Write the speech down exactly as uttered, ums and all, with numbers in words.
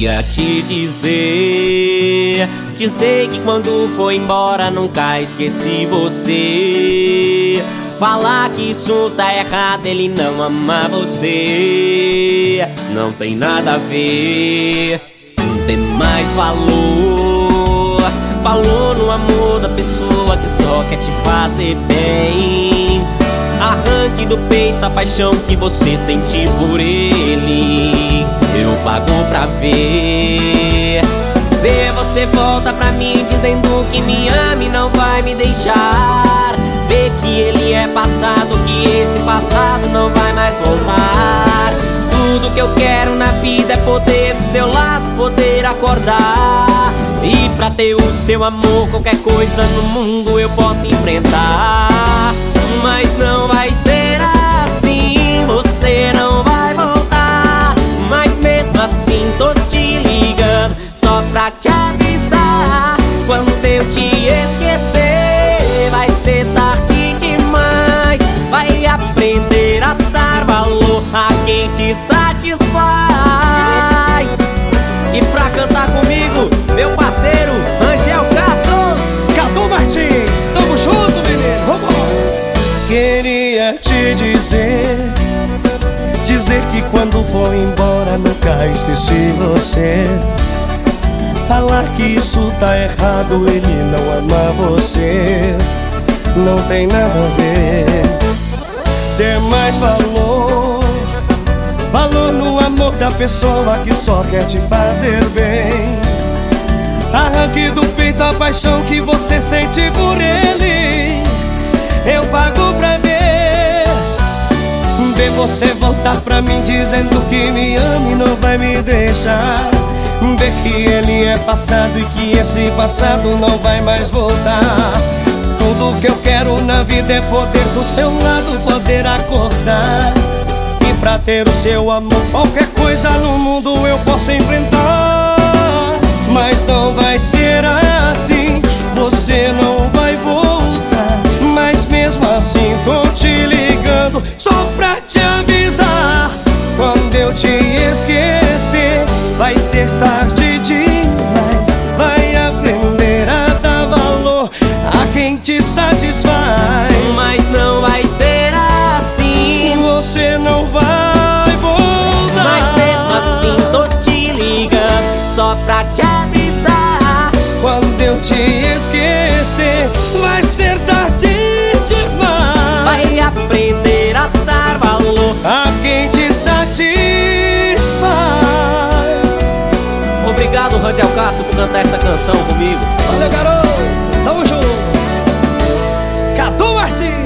Queria te dizer, dizer que quando foi embora nunca esqueci você. Falar que isso tá errado, ele não ama você. Não tem nada a ver, não tem mais valor. Falou no amor da pessoa que só quer te fazer bem. Arranque do peito a paixão que você sente por ele. Eu pago pra ver. Ver você volta pra mim dizendo que me ama e não vai me deixar. Ver que ele é passado, que esse passado não vai mais voltar. Tudo que eu quero na vida é poder do seu lado, poder acordar. E pra ter o seu amor, qualquer coisa no mundo eu posso enfrentar. Mas não vai ser assim, você não vai voltar. Mas mesmo assim tô te ligando só pra te avisar. Quando eu te esquecer vai ser tarde demais. Vai aprender a dar valor a quem te satisfaz. E pra cantar comigo, meu parceiro Angel Castro, Cadu Martins, tamo junto, menino, vambora! Queria te dizer, dizer que quando for embora nunca esqueci você. Falar que isso tá errado, ele não ama você. Não tem nada a ver. Dê mais valor, valor no amor da pessoa que só quer te fazer bem. Arranque do peito a paixão que você sente por ele. Eu pago pra ver. Ver você voltar pra mim dizendo que me ama e não vai me deixar. Ver que ele é passado e que esse passado não vai mais voltar. Tudo que eu quero na vida é poder do seu lado, poder acordar. E pra ter o seu amor, qualquer coisa no mundo eu posso enfrentar. Mas não vai ser assim, você não vai voltar. Mas mesmo assim tô te ligando só pra te avisar. Quando eu te esquecer vai ser tarde demais. Vai aprender a dar valor a quem te satisfaz. mas não vai ser assim, você não vai voltar. mas mesmo assim tô te ligando só pra te avisar. Quando eu te esquecer vai ser tarde demais. Vai aprender a dar valor a quem te satisfaz. Obrigado, Angel Castro, por cantar essa canção comigo. Valeu, garoto, tamo junto. Cadu Martins.